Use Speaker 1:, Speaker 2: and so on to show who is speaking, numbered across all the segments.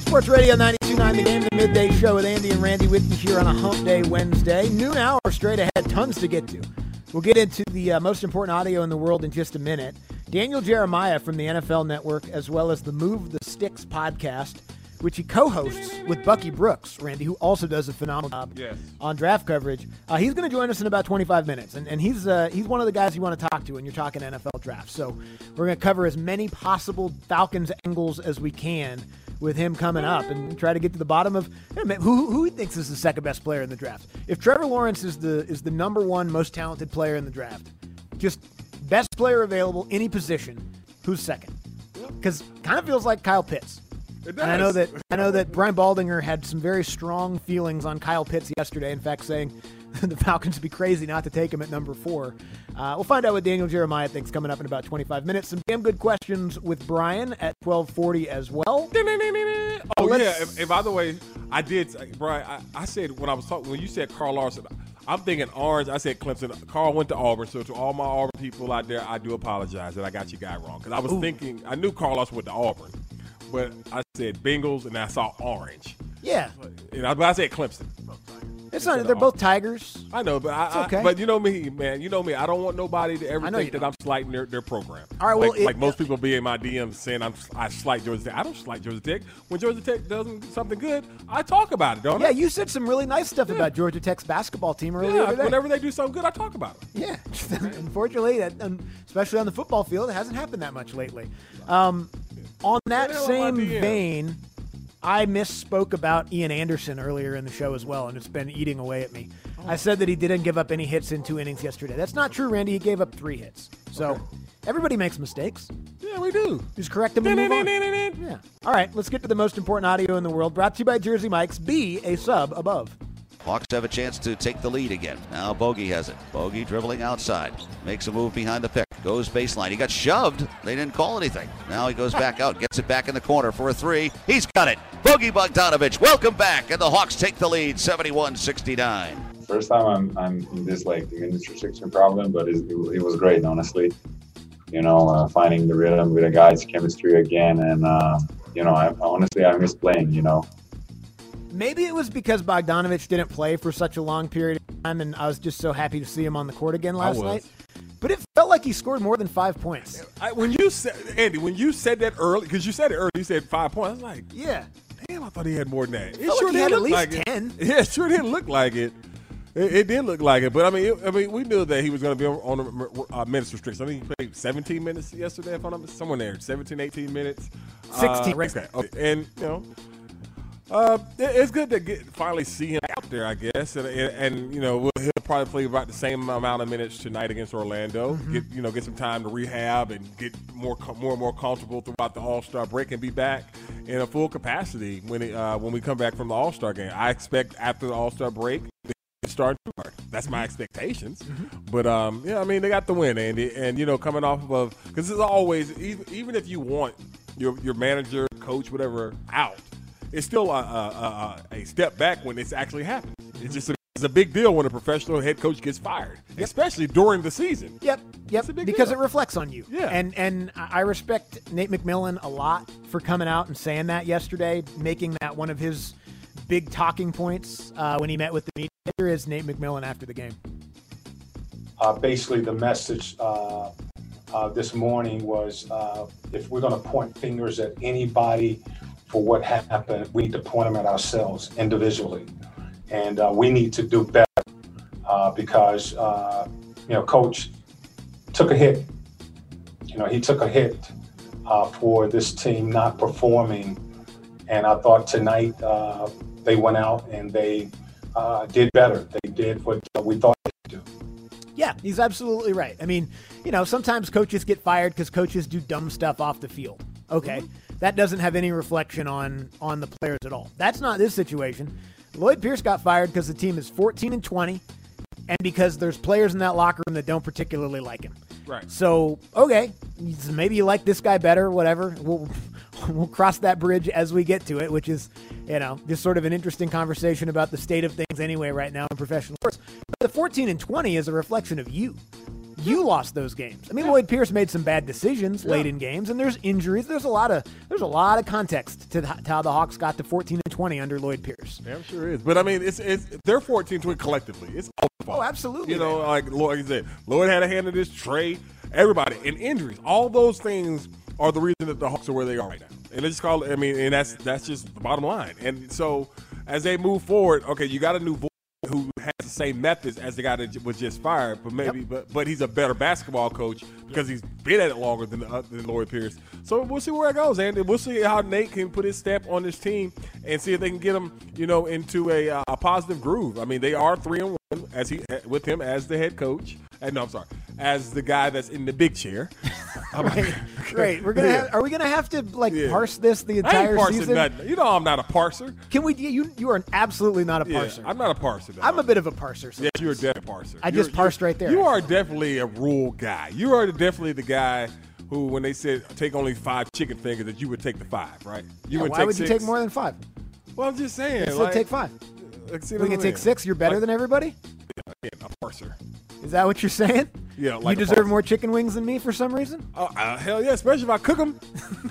Speaker 1: Sports Radio 92.9 The Game, the midday show with Andy and Randy with you here on a Hump Day Wednesday. Noon hour straight ahead, tons to get to. We'll get into the most important audio in the world in just a minute. Daniel Jeremiah from the NFL Network, as well as the Move the Sticks podcast, which he co-hosts with Bucky Brooks, Randy, who also does a phenomenal job on draft coverage. He's going to join us in about 25 minutes, and he's one of the guys you want to talk to when you're talking NFL draft. So we're going to cover as many possible Falcons angles as we can with him coming up and try to get to the bottom of who he thinks is the second best player in the draft. If Trevor Lawrence is the number one most talented player in the draft, just best player available, any position, who's second? Because kind of feels like Kyle Pitts. And I know that Brian Baldinger had some very strong feelings on Kyle Pitts yesterday, in fact saying the Falcons would be crazy not to take him at number 4. We'll find out what Daniel Jeremiah thinks coming up in about 25 minutes. Some damn good questions with Brian at 12:40 as well.
Speaker 2: Oh, yeah. And by the way, I did, Brian, I said when I was talking, when you said Carl Larson, I'm thinking Orange. I said Clemson. Carl went to Auburn, so to all my Auburn people out there, I do apologize that I got you guy wrong. Because I was thinking, I knew Carl Larson went to Auburn, but I said Bengals and I saw Orange.
Speaker 1: Yeah.
Speaker 2: But I said Clemson.
Speaker 1: It's not. They're both Tigers.
Speaker 2: I know, but
Speaker 1: okay.
Speaker 2: But you know me, man. You know me. I don't want nobody to ever think that I'm slighting their program.
Speaker 1: All right, well,
Speaker 2: like most people be in my DMs saying I slight Georgia Tech. I don't slight Georgia Tech. When Georgia Tech does something good, I talk about it, don't I?
Speaker 1: Yeah, you said some really nice stuff about Georgia Tech's basketball team earlier today.
Speaker 2: Whenever they do something good, I talk about it.
Speaker 1: Yeah, unfortunately, especially on the football field, it hasn't happened that much lately. On that same vein, I misspoke about Ian Anderson earlier in the show as well, and it's been eating away at me. I said that he didn't give up any hits in 2 innings yesterday. That's not true, Randy. He gave up 3 hits. So everybody makes mistakes.
Speaker 2: Yeah, we do.
Speaker 1: Just correct them and move on. Yeah. All right, let's get to the most important audio in the world. Brought to you by Jersey Mike's. Be a sub above.
Speaker 3: Hawks have a chance to take the lead again. Now Bogey has it. Bogey dribbling outside. Makes a move behind the pick. Goes baseline. He got shoved. They didn't call anything. Now he goes back out. Gets it back in the corner for a 3. He's got it. Bogey Bogdanovich, welcome back. And the Hawks take the lead, 71-69.
Speaker 4: First time I'm in this minutes restriction problem, but it was great, honestly. Finding the rhythm with the guys, chemistry again. And, I miss playing,
Speaker 1: Maybe it was because Bogdanovich didn't play for such a long period of time, and I was just so happy to see him on the court again last night. But it felt like he scored more than 5 points.
Speaker 2: When you said that early, because you said it early, you said 5 points. I was like,
Speaker 1: yeah.
Speaker 2: Damn, I thought he had more than that.
Speaker 1: It sure didn't look like it. 10.
Speaker 2: Yeah, it sure didn't look like it. It did look like it, but I mean, we knew that he was going to be on a minutes restriction. I think he played 17 minutes yesterday, if I'm not mistaken, somewhere there, 17, 18 minutes,
Speaker 1: 16.
Speaker 2: Okay, and it's good to finally see him out there, I guess, and he'll probably play about the same amount of minutes tonight against Orlando. Mm-hmm. Get some time to rehab and get more and more comfortable throughout the All-Star break and be back in a full capacity when we come back from the All-Star game. I expect after the All-Star break to start too hard. That's my expectations. Mm-hmm. But they got the win, Andy, and coming off of because it's always even if you want your manager, coach, whatever out. It's still a step back when it's actually happened. It's just a big deal when a professional head coach gets fired, especially during the season.
Speaker 1: Yep, because it reflects on you.
Speaker 2: Yeah.
Speaker 1: And I respect Nate McMillan a lot for coming out and saying that yesterday, making that one of his big talking points when he met with the media. Here is Nate McMillan after the game.
Speaker 5: Basically, the message this morning was if we're going to point fingers at anybody for what happened, we need to point them at ourselves individually. And we need to do better because, Coach took a hit. He took a hit for this team not performing. And I thought tonight they went out and they did better. They did what we thought they could do.
Speaker 1: Yeah, he's absolutely right. I mean, sometimes coaches get fired because coaches do dumb stuff off the field. Okay. Mm-hmm. That doesn't have any reflection on the players at all. That's not this situation. Lloyd Pierce got fired because the team is 14-20 and because there's players in that locker room that don't particularly like him.
Speaker 2: Right.
Speaker 1: So, okay, maybe you like this guy better, whatever. We'll cross that bridge as we get to it, which is, just sort of an interesting conversation about the state of things anyway right now in professional sports. But the 14-20 is a reflection of you. You lost those games. I mean, Lloyd Pierce made some bad decisions late in games, and there's injuries. There's a lot of context to how the Hawks got to 14-20 under Lloyd Pierce.
Speaker 2: Damn sure is. But I mean, it's they're 14-20 collectively. It's all fault.
Speaker 1: Oh, absolutely.
Speaker 2: You know, like Lloyd said, Lloyd had a hand in this. Trey, everybody, and injuries. All those things are the reason that the Hawks are where they are right now. And it's called. I mean, and that's just the bottom line. And so as they move forward, okay, you got a new voice who has the same methods as the guy that was just fired, but maybe, but he's a better basketball coach because he's been at it longer than Lloyd Pierce. So we'll see where it goes, and we'll see how Nate can put his stamp on this team and see if they can get him, into a positive groove. I mean, they are 3-1 with him as the head coach. And no, I'm sorry, as the guy that's in the big chair.
Speaker 1: Right. Are we gonna have to parse this the entire
Speaker 2: I ain't parsing
Speaker 1: season?
Speaker 2: Nothing. You know I'm not a parser.
Speaker 1: Can we? You are absolutely not a parser.
Speaker 2: I'm not a parser. Though.
Speaker 1: I'm a bit of a parser.
Speaker 2: Yes, you're definitely a parser.
Speaker 1: I just parsed right there.
Speaker 2: You are definitely a rule guy. You are definitely the guy who, when they said take only 5 chicken fingers, that you would take the 5, right?
Speaker 1: Why would you take more than 5?
Speaker 2: Well, I'm just saying.
Speaker 1: Let's take 5. We can take 6. You're better than everybody?
Speaker 2: Yeah, a parser.
Speaker 1: Is that what you're saying?
Speaker 2: Yeah, like
Speaker 1: you deserve more chicken wings than me for some reason?
Speaker 2: Hell yeah, especially if I cook them.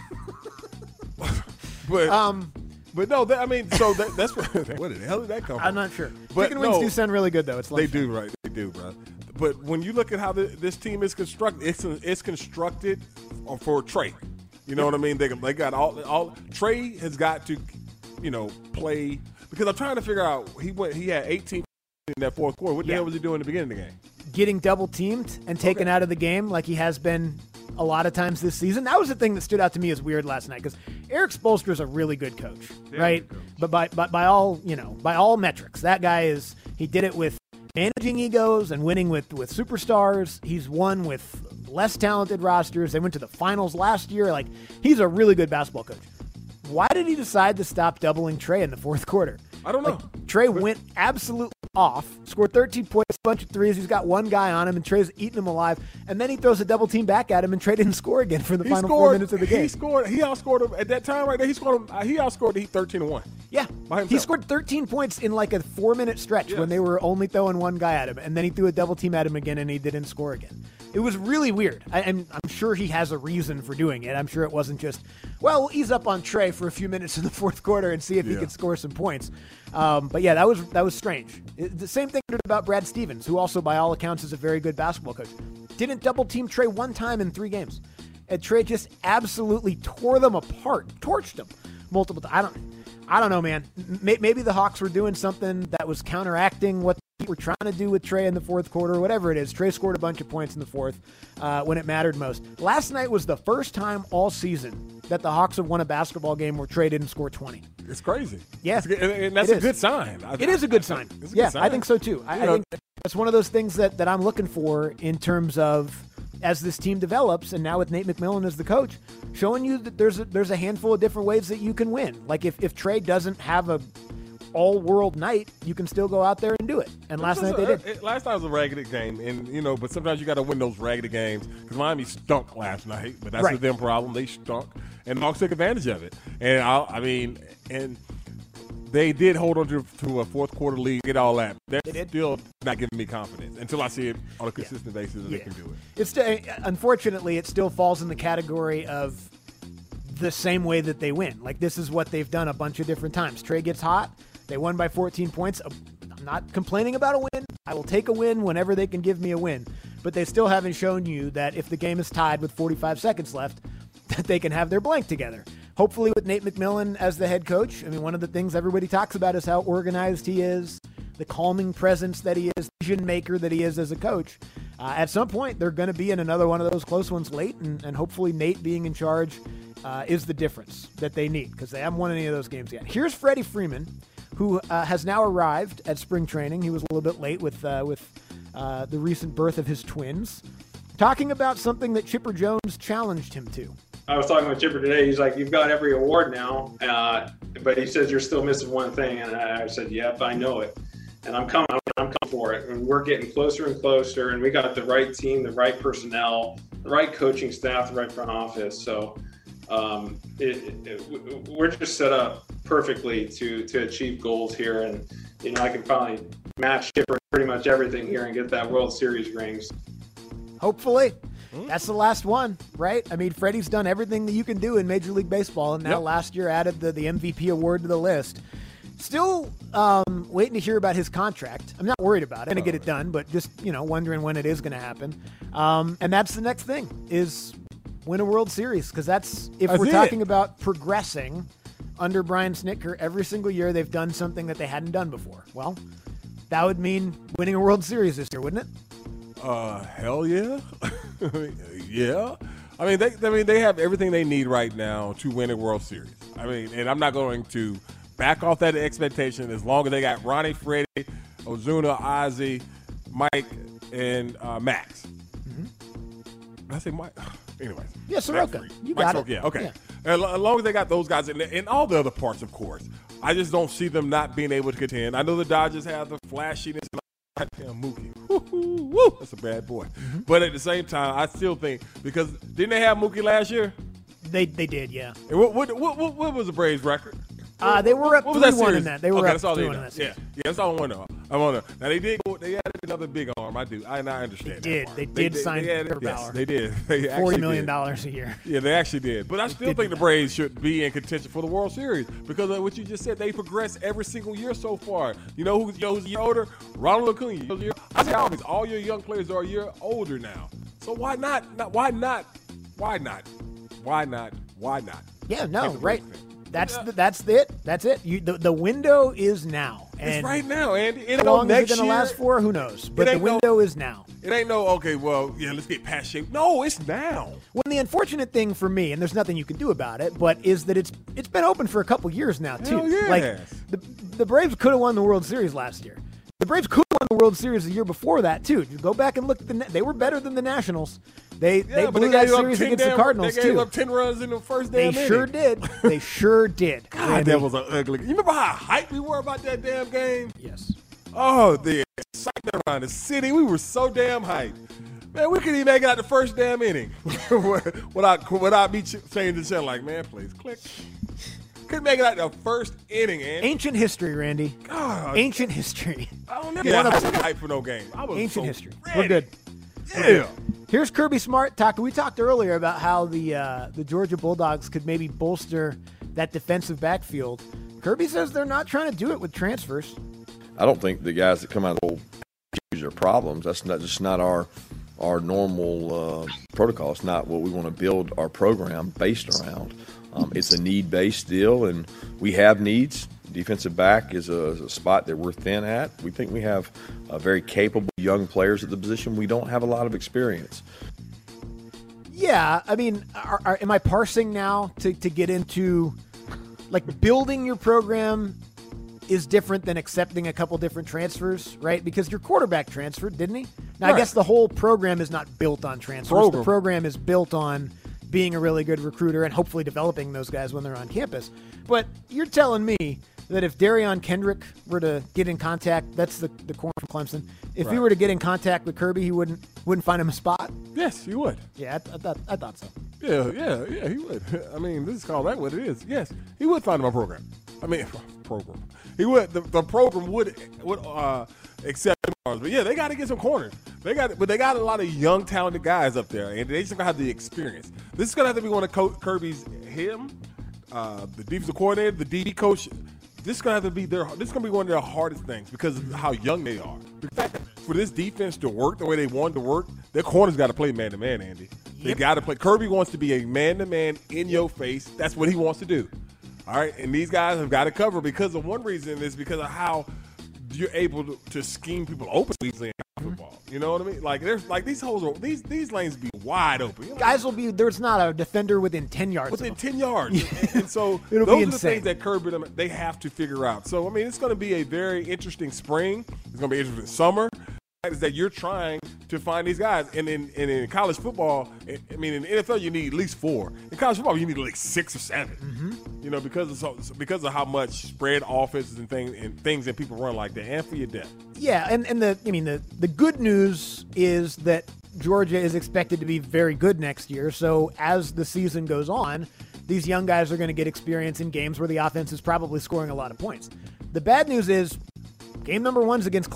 Speaker 2: But no, that's where the hell did that come from?
Speaker 1: I'm not sure.
Speaker 2: But
Speaker 1: chicken wings do sound really good, though. It's
Speaker 2: they do, right? They do, bro. But when you look at how this team is constructed, it's constructed for Trey. You know what I mean? They got all. Trey has got to, play, because I'm trying to figure out. He had 18 in that fourth quarter. What the hell was he doing at the beginning of the game?
Speaker 1: Getting double teamed and taken out of the game like he has been a lot of times this season. That was the thing that stood out to me as weird last night, because Eric Spoelstra is a really good coach, right? But by all metrics, that guy he did it with managing egos and winning with superstars. He's won with less talented rosters. They went to the finals last year. Like, he's a really good basketball coach. Why did he decide to stop doubling Trey in the fourth quarter?
Speaker 2: I don't know.
Speaker 1: Trey went absolutely off, scored 13 points, a bunch of threes. He's got one guy on him, and Trey's eating him alive. And then he throws a double team back at him, and Trey didn't score again for the final 4 minutes of the game.
Speaker 2: He outscored him at that time right there. He outscored the Heat 13-1.
Speaker 1: Yeah, he scored 13 points in like a 4-minute stretch when they were only throwing one guy at him, and then he threw a double team at him again, and he didn't score again. It was really weird, and I'm sure he has a reason for doing it. I'm sure it wasn't just, we'll ease up on Trey for a few minutes in the fourth quarter and see if he can score some points. But yeah, that was strange. The same thing about Brad Stevens, who also by all accounts is a very good basketball coach. Didn't double team Trey one time in 3 games. And Trey just absolutely tore them apart, torched them multiple times. I don't know, man. Maybe the Hawks were doing something that was counteracting what they were trying to do with Trey in the fourth quarter, whatever it is. Trey scored a bunch of points in the fourth when it mattered most. Last night was the first time all season that the Hawks have won a basketball game where Trey didn't score 20.
Speaker 2: It's crazy.
Speaker 1: Yeah.
Speaker 2: And that's a good sign.
Speaker 1: It is a good sign. Yeah, I think so too. I think that's one of those things that I'm looking for in terms of, as this team develops, and now with Nate McMillan as the coach, showing you that there's a handful of different ways that you can win. Like if Trey doesn't have a all-world night, you can still go out there and do it. And last night they did.
Speaker 2: Last night was a raggedy game, and but sometimes you got to win those raggedy games, because Miami stunk last night, but that's a them problem. They stunk, and the Hawks took advantage of it. And they did hold on to a fourth quarter lead, get all that. They're still not giving me confidence until I see it on a consistent basis that they can do it.
Speaker 1: Unfortunately, it still falls in the category of the same way that they win. Like, this is what they've done a bunch of different times. Trey gets hot. They won by 14 points. I'm not complaining about a win. I will take a win whenever they can give me a win. But they still haven't shown you that if the game is tied with 45 seconds left, that they can have their blank together. Hopefully with Nate McMillan as the head coach. I mean, one of the things everybody talks about is how organized he is, the calming presence that he is, vision maker that he is as a coach. At some point, they're going to be in another one of those close ones late, and hopefully Nate being in charge is the difference that they need, because they haven't won any of those games yet. Here's Freddie Freeman, who has now arrived at spring training. He was a little bit late with the recent birth of his twins, talking about something that Chipper Jones challenged him to.
Speaker 6: I was talking with Chipper today. He's like, you've got every award now, but he says you're still missing one thing. And I said, yep, I know it. And I'm coming for it. And we're getting closer and closer. And we got the right team, the right personnel, the right coaching staff, the right front office. So we're just set up perfectly to achieve goals here. And, I can finally match Chipper pretty much everything here and get that World Series rings.
Speaker 1: Hopefully. That's the last one, right? I mean, Freddie's done everything that you can do in Major League Baseball, and now last year added the MVP award to the list. Still waiting to hear about his contract. I'm not worried about it. I'm going to get it done, but just, wondering when it is going to happen. And that's the next thing, is win a World Series, because that's we're talking about progressing under Brian Snitker every single year, they've done something that they hadn't done before. Well, that would mean winning a World Series this year, wouldn't it?
Speaker 2: Hell yeah. Yeah. I mean, they have everything they need right now to win a World Series. I mean, and I'm not going to back off that expectation as long as they got Ronnie, Freddie, Ozuna, Ozzie, Mike, and Max. Did I say Mike? Anyways.
Speaker 1: Yeah, Soroka. You got it.
Speaker 2: Yeah, okay. Yeah. As long as they got those guys and all the other parts, of course. I just don't see them not being able to contend. I know the Dodgers have the flashiness. Goddamn Mookie. Woo, that's a bad boy. But at the same time, I still think, because didn't they have Mookie last year?
Speaker 1: They did, yeah.
Speaker 2: And what was the Braves' record?
Speaker 1: They were up 3-1 in that. They were up 3-1 in that series.
Speaker 2: Yeah, that's all I want to know. Now they added another big arm. I understand.
Speaker 1: They did sign Trevor Bauer.
Speaker 2: Yes, they did. They
Speaker 1: $40 million a year.
Speaker 2: Yeah, they actually did. But I still think the Braves should be in contention for the World Series because of what you just said. They progress every single year so far. You know who's a year older? Ronald Acuna. I say always, all your young players are a year older now. So why not? Why not?
Speaker 1: Yeah, no, right. That's it. That's it. The window is now. And
Speaker 2: it's right now, Andy.
Speaker 1: How long is it going to last for? Who knows? But the window is now.
Speaker 2: It ain't let's get past shape. No, it's now.
Speaker 1: Well, the unfortunate thing for me, and there's nothing you can do about it, but is that it's been open for a couple years now, too.
Speaker 2: Hell yes.
Speaker 1: Like, the Braves could have won the World Series last year. The Braves could have won the World Series the year before that, too. You go back and look at they were better than the Nationals. They blew that series against the Cardinals, too.
Speaker 2: They gave up 10 runs in the first damn inning.
Speaker 1: They sure did. They sure did.
Speaker 2: God, that was an ugly. You remember how hyped we were about that damn game?
Speaker 1: Yes.
Speaker 2: Oh, the excitement around the city. We were so damn hyped. Man, we couldn't even make it out the first damn inning without me saying the channel like, man, please, click. Couldn't make it out the first inning, man.
Speaker 1: Ancient history, Randy.
Speaker 2: God.
Speaker 1: Ancient history.
Speaker 2: I don't never get hyped for no game. I was
Speaker 1: Ancient history.
Speaker 2: Ready.
Speaker 1: We're good.
Speaker 2: Yeah.
Speaker 1: Here's Kirby Smart talking. We talked earlier about how the Georgia Bulldogs could maybe bolster that defensive backfield. Kirby says they're not trying to do it with transfers.
Speaker 7: I don't think the guys that come out of the are problems. That's not our normal protocol. It's not what we want to build our program based around. It's a need-based deal, and we have needs. Defensive back is a spot that we're thin at. We think we have very capable young players at the position. We don't have a lot of experience.
Speaker 1: Yeah, I mean, am I parsing now to get into, like, building your program is different than accepting a couple different transfers, right? Because your quarterback transferred, didn't he? Now, right. I guess the whole program is not built on transfers. The program is built on being a really good recruiter and hopefully developing those guys when they're on campus. But you're telling me that if Darion Kendrick were to get in contact, that's the corner from Clemson, if he were to get in contact with Kirby, he wouldn't find him a spot?
Speaker 2: Yes, he would.
Speaker 1: Yeah, I thought so.
Speaker 2: Yeah, he would. I mean, this is called that what it is. Yes, he would find him a program. I mean, program. He would. The program would accept him. But yeah, they got to get some corners. They got a lot of young, talented guys up there, and they just gonna have the experience. This is gonna have to be one of Kirby's the defensive coordinator, the DB coach. This is gonna have to be this is gonna be one of their hardest things because of how young they are. For this defense to work the way they want to work, their corners got to play man to man, Andy. They got to play. Kirby wants to be a man to man in your face. That's what he wants to do. All right, and these guys have got to cover because of one reason is because of how you're able to scheme people open easily in football. You know what I mean? Like there's like these holes, these lanes be wide open. You know?
Speaker 1: Guys will be there's not a defender within 10 yards.
Speaker 2: Within 10 yards, and so
Speaker 1: those
Speaker 2: are
Speaker 1: insane.
Speaker 2: The things that Kirby they have to figure out. So I mean, it's going to be a very interesting spring. It's going to be an interesting summer. Is that you're trying to find these guys, and in college football, I mean, in the NFL you need at least 4. In college football you need like 6 or 7. Mm-hmm. You know, because of how much spread offenses and things that people run like that, and for your depth.
Speaker 1: Yeah, and the good news is that Georgia is expected to be very good next year. So as the season goes on, these young guys are going to get experience in games where the offense is probably scoring a lot of points. The bad news is game number 1's against Clemson.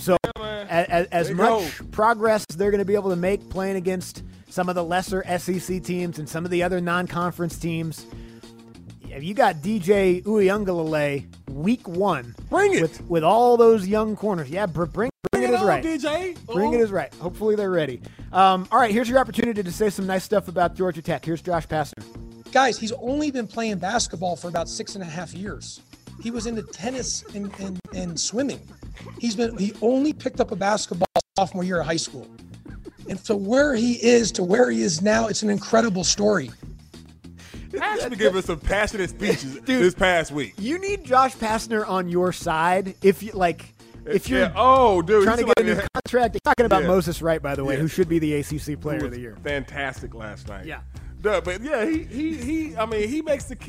Speaker 1: So
Speaker 2: man.
Speaker 1: as
Speaker 2: There you
Speaker 1: much
Speaker 2: go.
Speaker 1: progress as they're going to be able to make playing against some of the lesser SEC teams and some of the other non-conference teams, if you got DJ Uiagalelei week 1,
Speaker 2: Bring it.
Speaker 1: with all those young corners. Yeah, bring it is
Speaker 2: on,
Speaker 1: right.
Speaker 2: DJ.
Speaker 1: Bring it is right. Hopefully they're ready. All right, here's your opportunity to say some nice stuff about Georgia Tech. Here's Josh Pastner.
Speaker 8: Guys, he's only been playing basketball for about 6.5 years. He was into tennis and swimming. He only picked up a basketball sophomore year of high school. And so where he is to where he is now, it's an incredible story.
Speaker 2: Has to give us some passionate speeches this past week.
Speaker 1: You need Josh Pastner on your side if you if you're
Speaker 2: dude,
Speaker 1: trying to
Speaker 2: he's
Speaker 1: get a new contract. Talking about
Speaker 2: Yeah.
Speaker 1: Moses Wright, by the way,
Speaker 2: Yeah.
Speaker 1: who should be the ACC Player of the Year.
Speaker 2: Fantastic last night.
Speaker 1: Yeah.
Speaker 2: No, but yeah, he makes the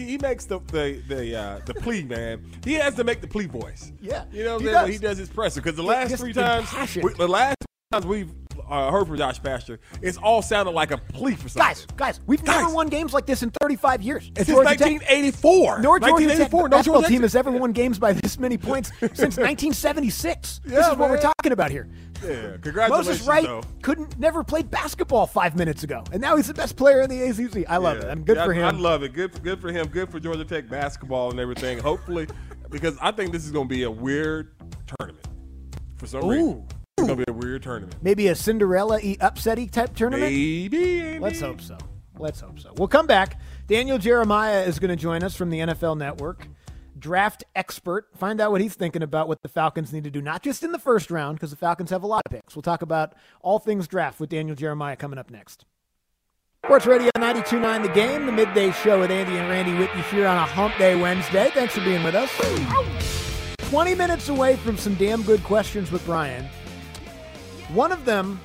Speaker 2: plea, man. He has to make the plea voice.
Speaker 1: Yeah,
Speaker 2: you know
Speaker 1: he
Speaker 2: when
Speaker 1: does.
Speaker 2: he does his presser, because the last
Speaker 1: Just
Speaker 2: three
Speaker 1: the
Speaker 2: times,
Speaker 1: passion.
Speaker 2: we've heard from Josh Pastner, it's all sounded like a plea for something.
Speaker 1: Guys, we've never won games like this in 35 years.
Speaker 2: Since
Speaker 1: Georgia Tech-
Speaker 2: 1984.
Speaker 1: Nor Georgia Tech
Speaker 2: 1984.
Speaker 1: basketball
Speaker 2: Georgia
Speaker 1: team
Speaker 2: Tech-
Speaker 1: has ever won games by this many points since 1976. This
Speaker 2: Yeah,
Speaker 1: is what we're
Speaker 2: man.
Speaker 1: talking about here.
Speaker 2: Yeah, congratulations,
Speaker 1: Moses Wright
Speaker 2: though.
Speaker 1: never played basketball 5 minutes ago, and now he's the best player in the ACC. I love it. I'm good for him.
Speaker 2: I love it. Good for him. Good for Georgia Tech basketball and everything. Hopefully, because I think this is going to be a weird tournament for some reason. It's going to be a weird tournament.
Speaker 1: Maybe a Cinderella-y, upset-y type tournament?
Speaker 2: Maybe.
Speaker 1: Let's hope so. We'll come back. Daniel Jeremiah is going to join us from the NFL Network. Draft expert. Find out what he's thinking about what the Falcons need to do, not just in the first round, because the Falcons have a lot of picks. We'll talk about all things draft with Daniel Jeremiah coming up next. Sports Radio 92.9 The Game, the midday show with Andy and Randy with you here on a Hump Day Wednesday. Thanks for being with us. 20 minutes away from some damn good questions with Brian. One of them,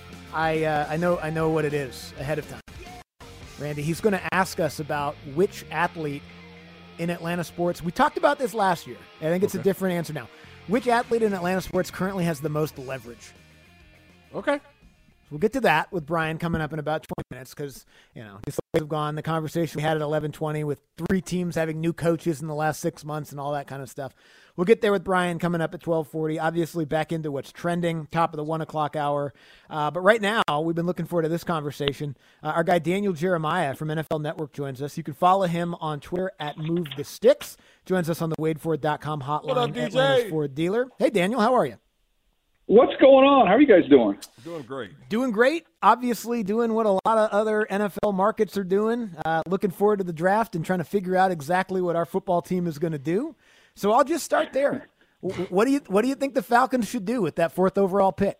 Speaker 1: I know what it is ahead of time. Randy, he's going to ask us about which athlete in Atlanta sports. We talked about this last year. I think it's a different answer now. Which athlete in Atlanta sports currently has the most leverage?
Speaker 2: Okay.
Speaker 1: We'll get to that with Brian coming up in about 20 minutes because, these days have gone. The conversation we had at 11:20 with 3 teams having new coaches in the last 6 months and all that kind of stuff. We'll get there with Brian coming up at 12:40. Obviously back into what's trending, top of the 1 o'clock hour. But right now, we've been looking forward to this conversation. Our guy Daniel Jeremiah from NFL Network joins us. You can follow him on Twitter at MoveTheSticks. Joins us on the WadeFord.com hotline.
Speaker 2: What up, DJ?
Speaker 1: Atlanta's Ford dealer. Hey, Daniel, how are you?
Speaker 9: What's going on? How are you guys doing?
Speaker 2: Doing great.
Speaker 1: Doing great. Obviously doing what a lot of other NFL markets are doing. Looking forward to the draft and trying to figure out exactly what our football team is going to do. So I'll just start there. What do you think the Falcons should do with that 4th overall pick?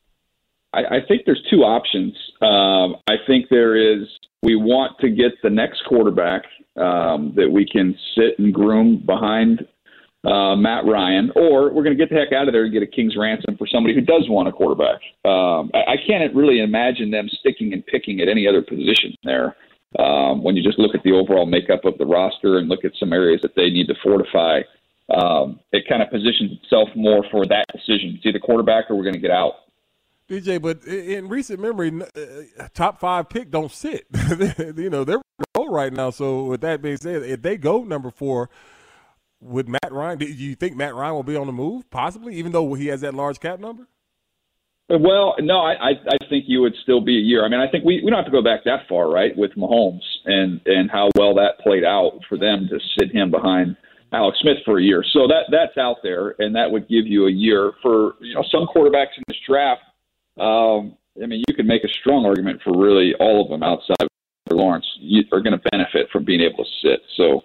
Speaker 9: I think there's 2 options. I think there is, we want to get the next quarterback that we can sit and groom behind Matt Ryan, or we're going to get the heck out of there and get a king's ransom for somebody who does want a quarterback. I can't really imagine them sticking and picking at any other position there. When you just look at the overall makeup of the roster and look at some areas that they need to fortify, it kind of positions itself more for that decision. It's either quarterback or we're going to get out.
Speaker 2: DJ, but in recent memory, top 5 pick don't sit. They're low right now. So with that being said, if they go number 4, with Matt Ryan, do you think Matt Ryan will be on the move, possibly, even though he has that large cap number?
Speaker 9: Well, no, I think you would still be a year. I mean, I think we don't have to go back that far, right, with Mahomes and how well that played out for them to sit him behind Alex Smith for a year. So that's out there, and that would give you a year for some quarterbacks in this draft. You could make a strong argument for really all of them outside of Lawrence are going to benefit from being able to sit. So.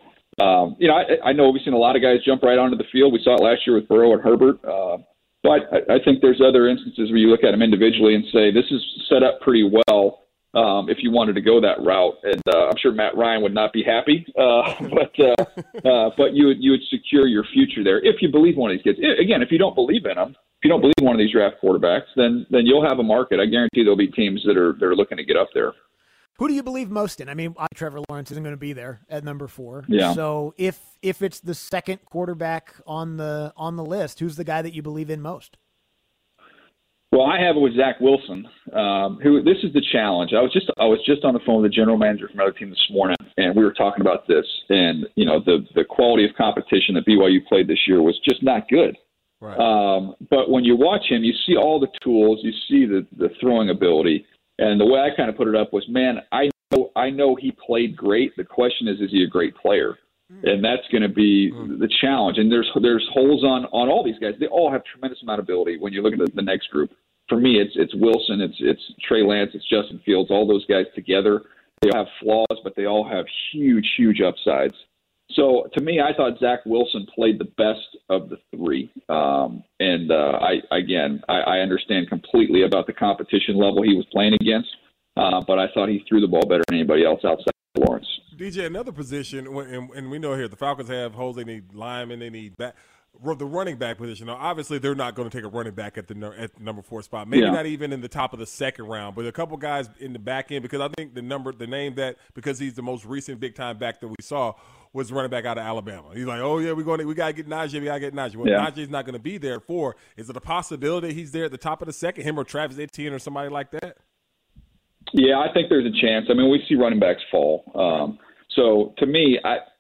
Speaker 9: I know we've seen a lot of guys jump right onto the field. We saw it last year with Burrow and Herbert. But I think there's other instances where you look at them individually and say, this is set up pretty well if you wanted to go that route. And I'm sure Matt Ryan would not be happy. But you would secure your future there if you believe one of these kids. Again, if you don't believe in them, if you don't believe one of these draft quarterbacks, then you'll have a market. I guarantee there'll be teams that are looking to get up there.
Speaker 1: Who do you believe most in? I mean, Trevor Lawrence isn't going to be there at number 4.
Speaker 9: Yeah.
Speaker 1: So if it's the second quarterback on the list, who's the guy that you believe in most?
Speaker 9: Well, I have it with Zach Wilson. This is the challenge. I was just on the phone with the general manager from another team this morning, and we were talking about this. And the quality of competition that BYU played this year was just not good.
Speaker 2: Right.
Speaker 9: But when you watch him, you see all the tools, you see the throwing ability. And the way I kind of put it up was, man, I know he played great. The question is he a great player? And that's going to be the challenge. And there's holes on all these guys. They all have tremendous amount of ability. When you look at the next group, for me, it's Wilson, it's Trey Lance, it's Justin Fields. All those guys together, they all have flaws, but they all have huge upsides. So to me, I thought Zach Wilson played the best of the three. I understand completely about the competition level he was playing against, but I thought he threw the ball better than anybody else outside of Lawrence.
Speaker 2: DJ, another position, and we know here the Falcons have holes. They need linemen, they need back. The running back position. Now, obviously, they're not going to take a running back at the number 4 spot. Maybe not even in the top of the second round, but a couple guys in the back end, because I think the name that, because he's the most recent big time back that we saw, was running back out of Alabama. He's like, oh yeah, we got to get Najee. Well, Najee's not going to be there at 4. Is it a possibility he's there at the top of the second, him or Travis Etienne or somebody like that?
Speaker 9: Yeah, I think there's a chance. I mean, we see running backs fall. So to me,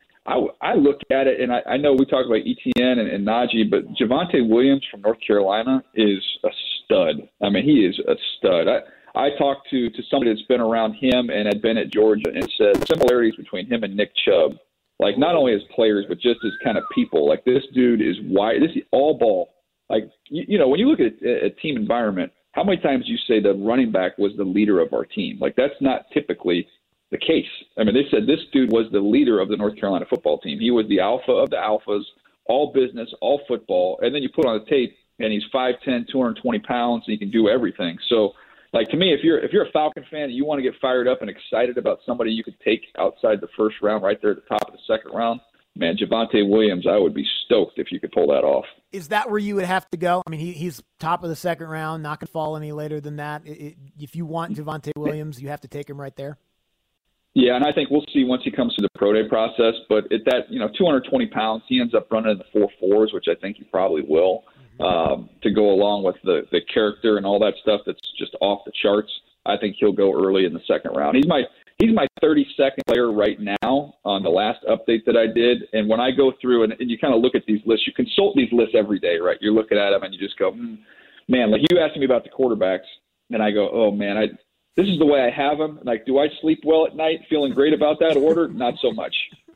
Speaker 9: I look at it, and I know we talk about Etienne and Najee, but Javonte Williams from North Carolina is a stud. I mean, he is a stud. I talked to somebody that's been around him and had been at Georgia and said similarities between him and Nick Chubb, like not only as players, but just as kind of people. Like this dude is wide. This is all ball. Like, you know, when you look at a team environment, how many times do you say the running back was the leader of our team? Like that's not typically the case. I mean, they said this dude was the leader of the North Carolina football team. He was the alpha of the alphas, all business, all football. And then you put on the tape, and he's 5'10", 220 pounds, and he can do everything. So, like, to me, if you're a Falcon fan and you want to get fired up and excited about somebody you could take outside the first round, right there at the top of the second round, man, Javonte Williams, I would be stoked if you could pull that off.
Speaker 1: Is that where you would have to go? I mean, he's top of the second round, not going to fall any later than that. If you want Javonte Williams, you have to take him right there.
Speaker 9: Yeah, and I think we'll see once he comes through the pro day process. But at that, 220 pounds, he ends up running in the 4.4s, which I think he probably will, to go along with the character and all that stuff that's just off the charts. I think he'll go early in the second round. He's my 32nd player right now on the last update that I did. And when I go through and you kind of look at these lists, you consult these lists every day, right? You're looking at them and you just go, man, like you asked me about the quarterbacks, and I go, oh, man, this is the way I have them. Like, do I sleep well at night, feeling great about that order? Not so much.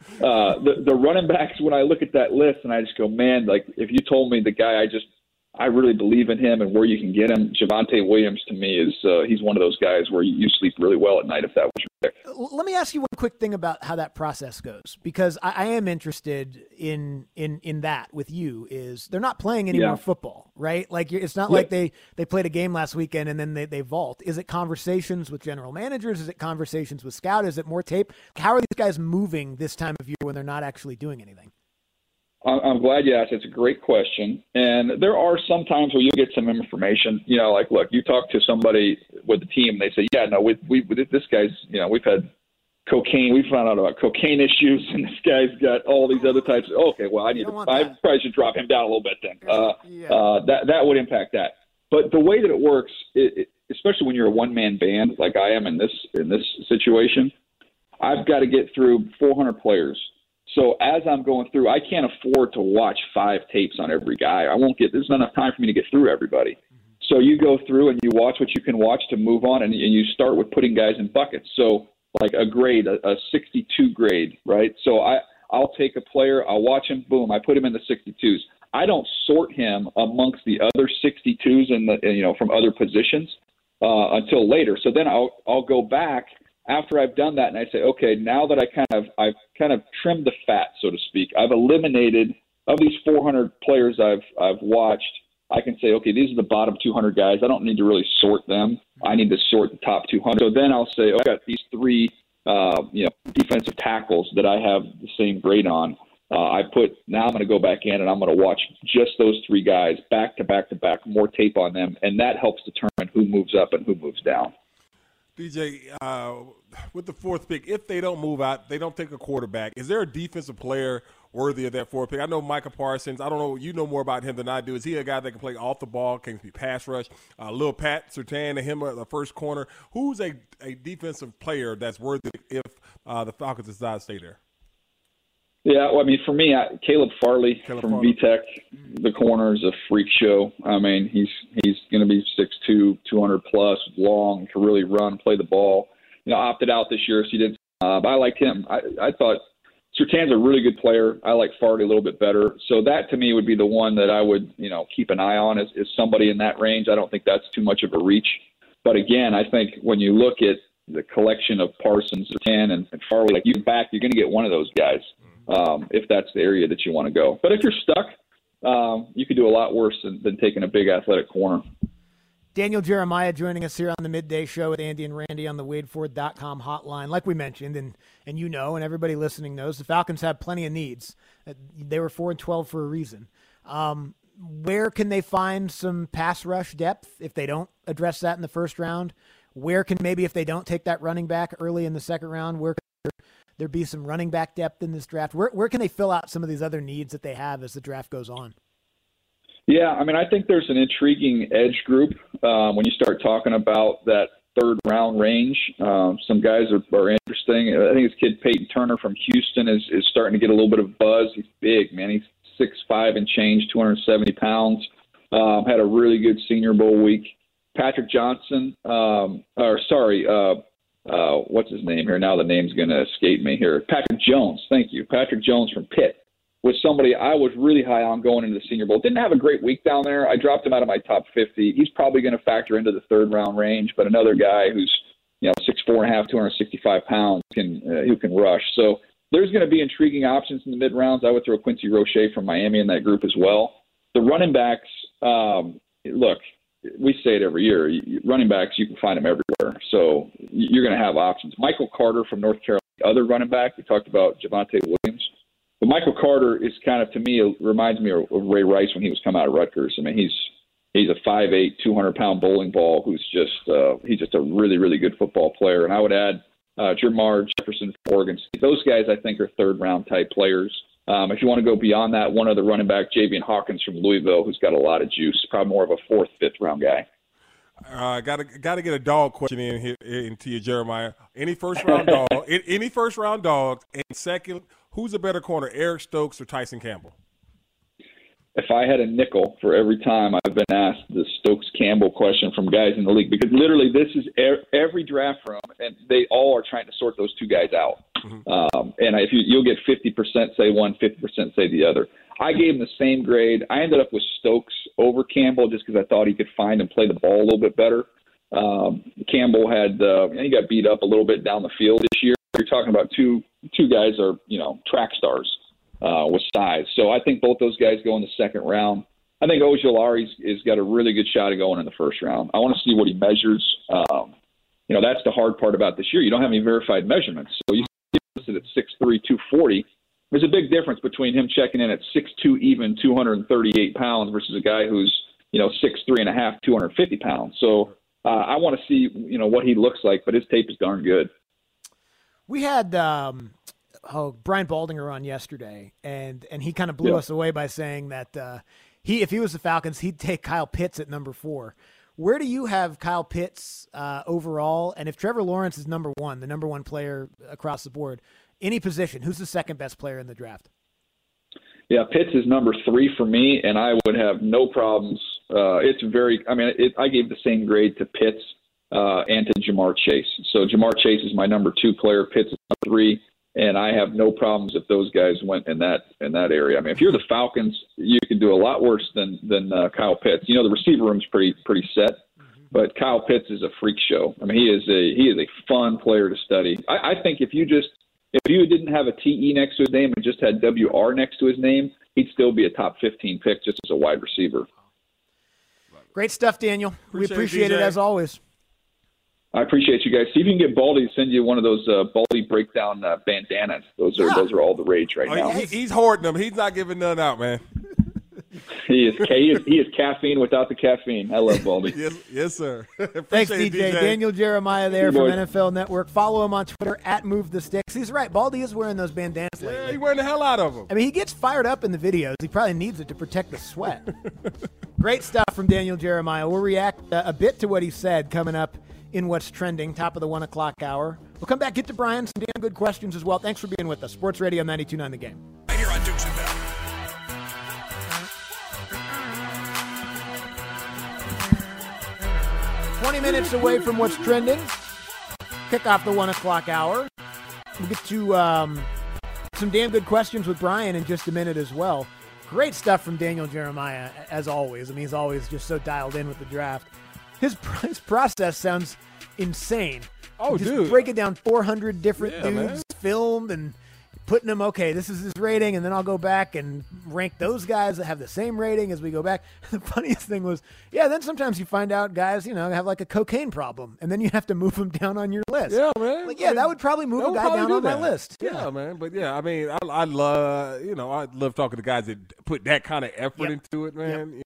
Speaker 9: The running backs, when I look at that list and I just go, man, like if you told me the guy I really believe in him and where you can get him, Javonte Williams to me is he's one of those guys where you sleep really well at night if that was your pick.
Speaker 1: Let me ask you one quick thing about how that process goes, because I am interested in that with you. Is they're not playing any more football, right? Like it's not like they played a game last weekend and then they vault. Is it conversations with general managers? Is it conversations with scout? Is it more tape? How are these guys moving this time of year when they're not actually doing anything?
Speaker 9: I'm glad you asked. It's a great question. And there are some times where you get some information, like, look, you talk to somebody with the team, they say, yeah, no, we this guy's, we've had cocaine. We found out about cocaine issues, and this guy's got all these other types. Okay, well, I probably should drop him down a little bit then. That would impact that. But the way that it works, especially when you're a one-man band like I am in this situation, I've got to get through 400 players. So as I'm going through, I can't afford to watch 5 tapes on every guy. There's not enough time for me to get through everybody. So you go through and you watch what you can watch to move on, and you start with putting guys in buckets. So like a grade, a 62 grade, right? So I'll take a player, I'll watch him, boom, I put him in the 62s. I don't sort him amongst the other 62s from other positions until later. So then I'll go back after I've done that, and I say, okay, now that I've kind of trimmed the fat, so to speak, I've eliminated of these 400 players I've watched. I can say, okay, these are the bottom 200 guys. I don't need to really sort them. I need to sort the top 200. So then I'll say, I got these 3, defensive tackles that I have the same grade on. Now I'm going to go back in and I'm going to watch just those 3 guys back to back to back, more tape on them, and that helps determine who moves up and who moves down.
Speaker 2: DJ, with the 4th pick, if they don't move out, they don't take a quarterback, is there a defensive player worthy of that 4th pick? I know Micah Parsons. I don't know. You know more about him than I do. Is he a guy that can play off the ball, can be pass rush? Lil Pat Surtain and him at the first corner. Who's a defensive player that's worthy if the Falcons decide to stay there?
Speaker 9: Yeah, well, I mean, for me, Caleb Farley from VTech, the corner is a freak show. I mean, he's going to be 6'2", 200 plus, long, can really run, play the ball. Opted out this year, so he didn't. I liked him. I thought Surtain's a really good player. I like Farley a little bit better. So that to me would be the one that I would, keep an eye on is somebody in that range. I don't think that's too much of a reach. But again, I think when you look at the collection of Parsons, Surtain, and Farley, like you're going to get one of those guys. If that's the area that you want to go. But if you're stuck, you could do a lot worse than taking a big athletic corner.
Speaker 1: Daniel Jeremiah joining us here on the Midday Show with Andy and Randy on the WadeFord.com hotline. Like we mentioned, and and everybody listening knows, the Falcons have plenty of needs. They were 4-12 for a reason. Where can they find some pass rush depth if they don't address that in the first round? Where can maybe, if they don't take that running back early in the second round, where can there be some running back depth in this draft? Where can they fill out some of these other needs that they have as the draft goes on?
Speaker 9: Yeah, I mean, I think there's an intriguing edge group when you start talking about that third round range. Some guys are interesting. I think this kid Peyton Turner from Houston is starting to get a little bit of buzz. He's big, man. He's 6'5" and change, 270 pounds. Had a really good Senior Bowl week. Patrick Johnson, what's his name here? Now the name's going to escape me here. Patrick Jones, thank you. Patrick Jones from Pitt was somebody I was really high on going into the Senior Bowl. Didn't have a great week down there. I dropped him out of my top 50. He's probably going to factor into the third round range, but another guy who's 6'4.5", 265 pounds who can rush. So there's going to be intriguing options in the mid rounds. I would throw Quincy Roche from Miami in that group as well. The running backs, look, we say it every year. Running backs, you can find them everywhere. So you're going to have options. Michael Carter from North Carolina, other running back. We talked about Javonte Williams. But Michael Carter is kind of, to me, reminds me of Ray Rice when he was coming out of Rutgers. I mean, he's a 5'8", 200-pound bowling ball who's he's just a really, really good football player. And I would add Jermar Jefferson from Oregon State. Those guys, I think, are third-round type players. If you want to go beyond that, one other running back, Javian Hawkins from Louisville, who's got a lot of juice, probably more of a fourth, fifth-round guy.
Speaker 2: Got to get a dog question in here into you, Jeremiah. Any first-round dog? Any first-round dogs? And second, who's a better corner, Eric Stokes or Tyson Campbell?
Speaker 9: If I had a nickel for every time I've been asked the Stokes-Campbell question from guys in the league, because literally this is every draft room, and they all are trying to sort those two guys out. Mm-hmm. And if you'll get 50% say one, 50% say the other. I gave him the same grade. I ended up with Stokes over Campbell just because I thought he could find and play the ball a little bit better. Campbell he got beat up a little bit down the field this year. You're talking about two guys are track stars with size. So I think both those guys go in the second round. I think Ojulari's has got a really good shot of going in the first round. I want to see what he measures. That's the hard part about this year. You don't have any verified measurements. So you listed at 6'3", 240. There's a big difference between him checking in at 6'2", even 238 pounds versus a guy who's 6'3.5", 250 pounds. So I want to see what he looks like, but his tape is darn good.
Speaker 1: We had Brian Baldinger on yesterday, and he kind of blew us away by saying that if he was the Falcons, he'd take Kyle Pitts at number 4. Where do you have Kyle Pitts overall? And if Trevor Lawrence is number 1, the number 1 player across the board, any position, who's the second best player in the draft?
Speaker 9: Yeah, Pitts is number 3 for me, and I would have no problems. I gave the same grade to Pitts and to Jamar Chase. So Jamar Chase is my number 2 player. Pitts is number 3, and I have no problems if those guys went in that area. I mean, if you're the Falcons, you can do a lot worse than Kyle Pitts. The receiver room's pretty set, but Kyle Pitts is a freak show. I mean, he is a fun player to study. I think if you didn't have a TE next to his name and just had WR next to his name, he'd still be a top 15 pick just as a wide receiver.
Speaker 1: Great stuff, Daniel. We appreciate it as always.
Speaker 9: I appreciate you guys. See if you can get Baldy to send you one of those Baldy breakdown bandanas. Those are all the rage right now.
Speaker 2: He's hoarding them. He's not giving none out, man.
Speaker 9: He is caffeine without the caffeine. I love Baldy.
Speaker 2: Yes, sir.
Speaker 1: Thanks, DJ. Daniel Jeremiah there from NFL Network. Follow him on Twitter at @MoveTheSticks. He's right. Baldy is wearing those bandanas lately.
Speaker 2: Yeah, he's wearing the hell out of them.
Speaker 1: I mean, he gets fired up in the videos. He probably needs it to protect the sweat. Great stuff from Daniel Jeremiah. We'll react a bit to what he said coming up in What's Trending, top of the 1 o'clock hour. We'll come back, get to Brian, some damn good questions as well. Thanks for being with us. Sports Radio 92.9 The Game.
Speaker 10: Brian Dukes and Bell.
Speaker 1: Minutes away from what's trending. Kick off the 1 o'clock hour. We'll get to some damn good questions with Brian in just a minute as well. Great stuff from Daniel Jeremiah, as always. I mean, he's always just so dialed in with the draft. His process sounds insane.
Speaker 2: Oh,
Speaker 1: just
Speaker 2: dude.
Speaker 1: break it down 400 different dudes
Speaker 2: man.
Speaker 1: filmed and putting them, okay, this is his rating, and then I'll go back and rank those guys that have the same rating as we go back. The funniest thing was, then sometimes you find out guys, have like a cocaine problem, and then you have to move them down on your list.
Speaker 2: Yeah, man.
Speaker 1: Like, that would probably move a guy down on my list.
Speaker 2: Yeah, man. But I mean, I love, I love talking to guys that put that kind of effort into it, man.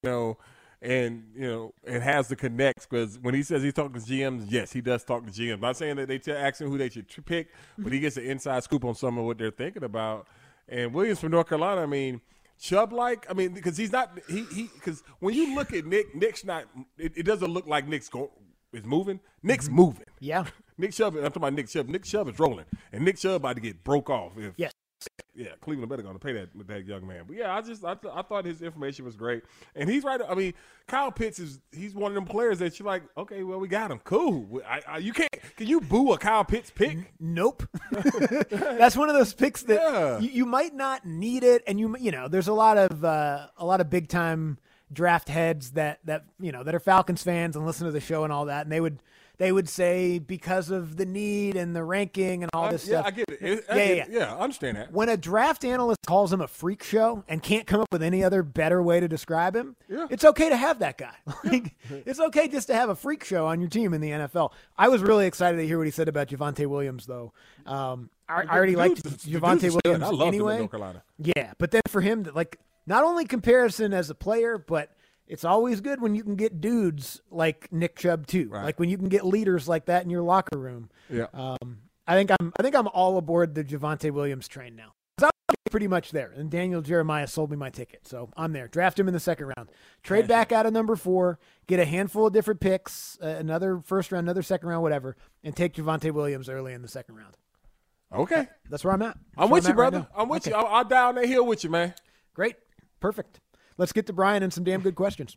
Speaker 2: And it has the connects, because when he says he's talking to GMs, yes, he does talk to GMs. I'm not saying that they ask him who they should pick, but he gets an inside scoop on some of what they're thinking about. And Williams from North Carolina, I mean, because he's not because when you look at Nick's not. It doesn't look like Nick's is moving. Nick's moving.
Speaker 1: Yeah.
Speaker 2: Nick Chubb. I'm talking about Nick Chubb. Nick Chubb is rolling, and Nick Chubb about to get broke off.
Speaker 1: Yes.
Speaker 2: Yeah, Cleveland better going to pay that young man. But I thought his information was great, and he's right. I mean, Kyle Pitts he's one of them players that you're like, okay, well, we got him, cool. You can't. Can you boo a Kyle Pitts pick?
Speaker 1: Nope. That's one of those picks that you might not need it, and there's a lot of big time draft heads that are Falcons fans and listen to the show and all that, and they would say because of the need and the ranking and all this stuff.
Speaker 2: Yeah, I get it. I understand that.
Speaker 1: When a draft analyst calls him a freak show and can't come up with any other better way to describe him, it's okay to have that guy. It's okay just to have a freak show on your team in the NFL. I was really excited to hear what he said about Javonte Williams, though. I already liked Javonte Williams
Speaker 2: I love
Speaker 1: anyway.
Speaker 2: him in North Carolina.
Speaker 1: Yeah, but then for him, not only comparison as a player, but it's always good when you can get dudes like Nick Chubb too,
Speaker 2: right.
Speaker 1: Like when you can get leaders like that in your locker room.
Speaker 2: Yeah,
Speaker 1: I think I'm all aboard the Javonte Williams train now. I'm pretty much there, and Daniel Jeremiah sold me my ticket, so I'm there. Draft him in the second round, trade back out of number 4, get a handful of different picks, another first round, another second round, whatever, and take Javonte Williams early in the second round.
Speaker 2: Okay,
Speaker 1: that's where I'm at.
Speaker 2: I'm with you, brother. I'm with you. I'll down that hill with you, man.
Speaker 1: Great, perfect. Let's get to Brian and some damn good questions.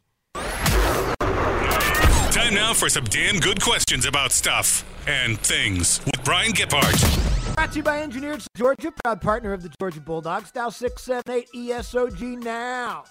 Speaker 10: Time now for some damn good questions about stuff and things with Brian Gippard.
Speaker 1: Brought to you by Engineered Georgia, proud partner of the Georgia Bulldogs. Dial 678 ESOG now.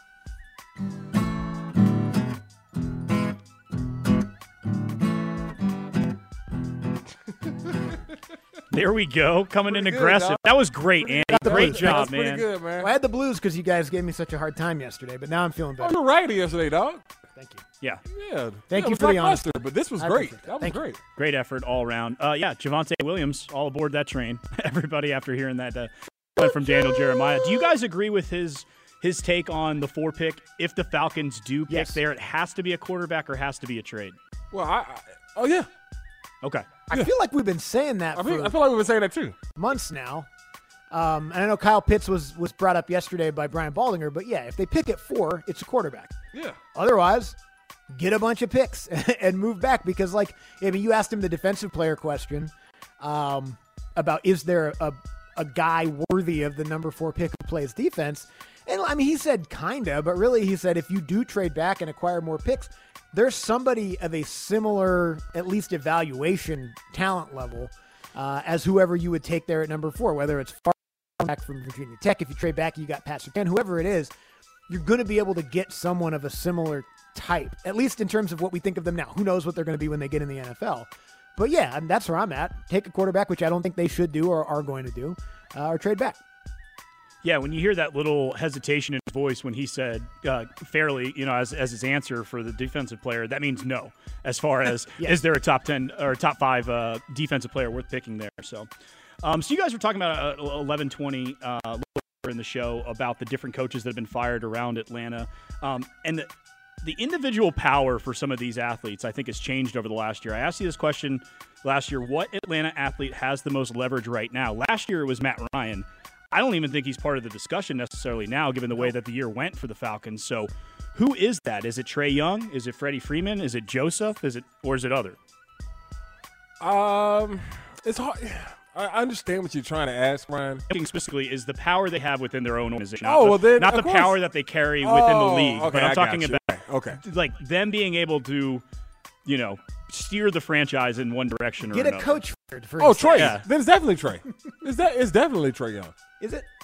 Speaker 11: There we go. Coming in aggressive.
Speaker 2: Good,
Speaker 11: that was great, Andy. Great job, man.
Speaker 2: Pretty good, man.
Speaker 1: Well, I had the blues because you guys gave me such a hard time yesterday, but now I'm feeling better.
Speaker 2: Oh, you're right yesterday, dog.
Speaker 1: Thank you.
Speaker 11: Yeah.
Speaker 2: Yeah.
Speaker 1: Thank you
Speaker 2: it was
Speaker 1: for the honesty.
Speaker 2: But this was great. That was great.
Speaker 11: Great effort all around. Javonte Williams, all aboard that train. Everybody after hearing that from Daniel Jeremiah. Do you guys agree with his take on the 4 pick? If the Falcons do pick there, it has to be a quarterback or has to be a trade?
Speaker 2: Well, oh, yeah.
Speaker 11: Okay.
Speaker 1: I feel like we've been saying that
Speaker 2: I feel like we've been saying that too.
Speaker 1: Months now. And I know Kyle Pitts was brought up yesterday by Brian Baldinger, but if they pick at 4, it's a quarterback.
Speaker 2: Yeah.
Speaker 1: Otherwise, get a bunch of picks and move back because, you asked him the defensive player question about is there a guy worthy of the number 4 pick who plays defense? And, he said kinda, but really he said if you do trade back and acquire more picks, there's somebody of a similar, at least evaluation talent level as whoever you would take there at number 4, whether it's far back from Virginia Tech. If you trade back, you got Pat Surtain, whoever it is, you're going to be able to get someone of a similar type, at least in terms of what we think of them now. Who knows what they're going to be when they get in the NFL. But that's where I'm at. Take a quarterback, which I don't think they should do or are going to do, or trade back.
Speaker 11: Yeah, when you hear that little hesitation in his voice when he said fairly, as his answer for the defensive player, that means no. As far as is there a top 10 or top 5 defensive player worth picking there? So you guys were talking about 11:20 in the show about the different coaches that have been fired around Atlanta, and the individual power for some of these athletes, I think, has changed over the last year. I asked you this question last year: what Atlanta athlete has the most leverage right now? Last year it was Matt Ryan. I don't even think he's part of the discussion necessarily now, given the way that the year went for the Falcons. So who is that? Is it Trae Young? Is it Freddie Freeman? Is it Joseph? Or is it other?
Speaker 2: It's hard. I understand what you're trying to ask, Ryan.
Speaker 11: Specifically, is the power they have within their own organization. Not the power that they carry within the league.
Speaker 2: Okay,
Speaker 11: but I'm talking about
Speaker 2: okay.
Speaker 11: Them being able to, steer the franchise in one direction or
Speaker 1: Get
Speaker 11: another.
Speaker 1: a coach for
Speaker 2: Trey.
Speaker 11: Yeah.
Speaker 2: Then it's definitely Trey. It's definitely Trey Young.
Speaker 1: Is it?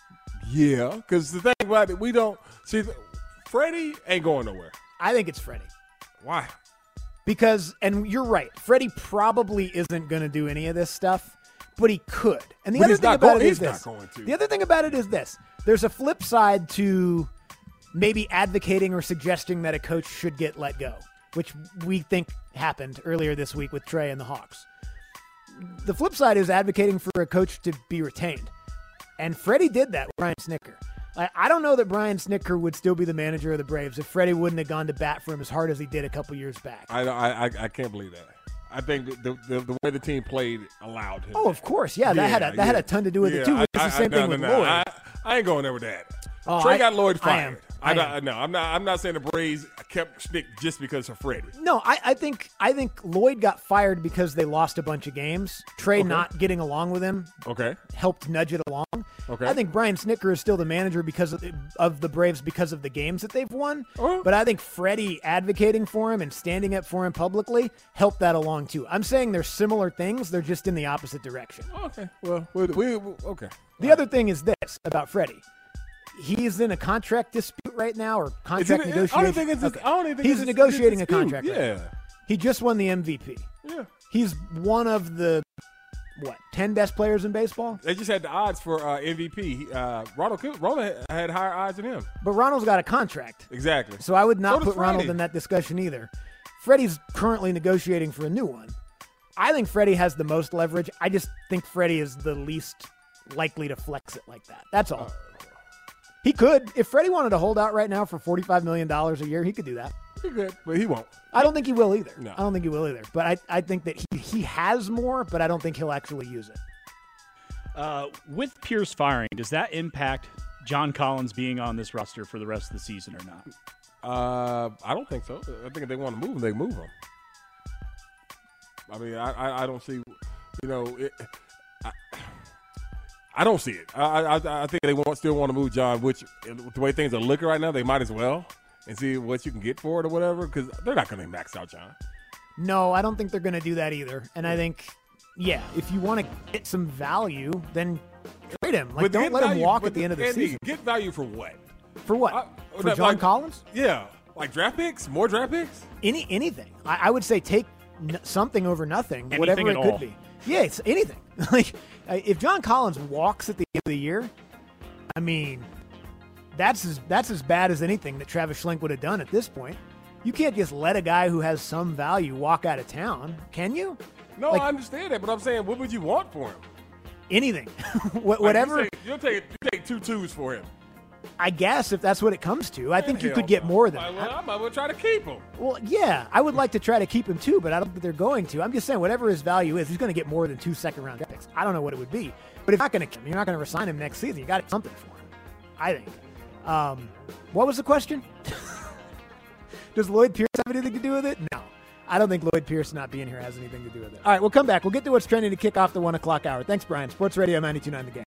Speaker 2: Yeah, because the thing about it, we don't see Freddie ain't going nowhere.
Speaker 1: I think it's Freddie.
Speaker 2: Why?
Speaker 1: Because, and you're right, Freddie probably isn't going to do any of this stuff, but he could. And the other thing about it is this. The other thing about it is this. There's a flip side to maybe advocating or suggesting that a coach should get let go, which we think happened earlier this week with Trey and the Hawks. The flip side is advocating for a coach to be retained. And Freddie did that with Brian Snitker. I don't know that Brian Snitker would still be the manager of the Braves if Freddie wouldn't have gone to bat for him as hard as he did a couple years back.
Speaker 2: I can't believe that. I think the way the team played allowed him.
Speaker 1: Oh, of course. Yeah, that had a ton to do with it, too. It's the same thing with Lloyd.
Speaker 2: I ain't going there with that.
Speaker 1: Oh,
Speaker 2: Trey got Lloyd fired.
Speaker 1: I'm
Speaker 2: not saying the Braves kept Snick just because of Freddie.
Speaker 1: No, I think Lloyd got fired because they lost a bunch of games. Trey not getting along with him helped nudge it along.
Speaker 2: Okay.
Speaker 1: I think Brian Snitker is still the manager because of the Braves because of the games that they've won. But I think Freddie advocating for him and standing up for him publicly helped that along too. I'm saying they're similar things. They're just in the opposite direction.
Speaker 2: Okay. Well, okay.
Speaker 1: The other thing is this about Freddie. He's in a contract dispute right now, or contract negotiation.
Speaker 2: I don't think it's
Speaker 1: he's negotiating a contract.
Speaker 2: Yeah.
Speaker 1: Right now. He just won the MVP.
Speaker 2: Yeah.
Speaker 1: He's one of the 10 best players in baseball.
Speaker 2: They just had the odds for MVP. Ronald had higher odds than him.
Speaker 1: But Ronald's got a contract.
Speaker 2: Exactly.
Speaker 1: So I would not put Ronald in that discussion either. Freddie's currently negotiating for a new one. I think Freddie has the most leverage. I just think Freddie is the least likely to flex it like that. That's all. He could. If Freddie wanted to hold out right now for $45 million a year, he could do that.
Speaker 2: He could, but he won't.
Speaker 1: I don't think he will either.
Speaker 2: No.
Speaker 1: I don't think he will either. But I think that he has more, but I don't think he'll actually use it.
Speaker 11: With Pierce firing, does that impact John Collins being on this roster for the rest of the season or not?
Speaker 2: I don't think so. I think if they want to move him, they move him. I mean, I don't see, I don't see it. I think they still want to move John, which the way things are looking right now, they might as well and see what you can get for it or whatever, because they're not going to max out John.
Speaker 1: No, I don't think they're going to do that either. And I think, if you want to get some value, then trade him. Don't let him walk at the end of the season.
Speaker 2: Get value for what?
Speaker 1: For what? For John Collins?
Speaker 2: Yeah. Like draft picks? More draft picks?
Speaker 1: Anything. I would say take something over nothing,
Speaker 11: anything
Speaker 1: whatever it could
Speaker 11: all.
Speaker 1: be. Yeah, it's anything. If John Collins walks at the end of the year, I mean, that's as bad as anything that Travis Schlenk would have done at this point. You can't just let a guy who has some value walk out of town, can you?
Speaker 2: No, I understand that, but I'm saying, what would you want for him?
Speaker 1: Anything. Whatever.
Speaker 2: You'll take 2 twos for him.
Speaker 1: I guess if that's what it comes to. I think you could get more than that.
Speaker 2: I might try to keep him.
Speaker 1: Well, yeah, I would like to try to keep him too, but I don't think they're going to. I'm just saying, whatever his value is, he's going to get more than 2 second-round draft picks. I don't know what it would be, but if you're not going to resign him next season. You got to do something for him, I think. What was the question? Does Lloyd Pierce have anything to do with it? No. I don't think Lloyd Pierce not being here has anything to do with it. All right, we'll come back. We'll get to what's trending to kick off the 1 o'clock hour. Thanks, Brian. Sports Radio 92.9 The Game.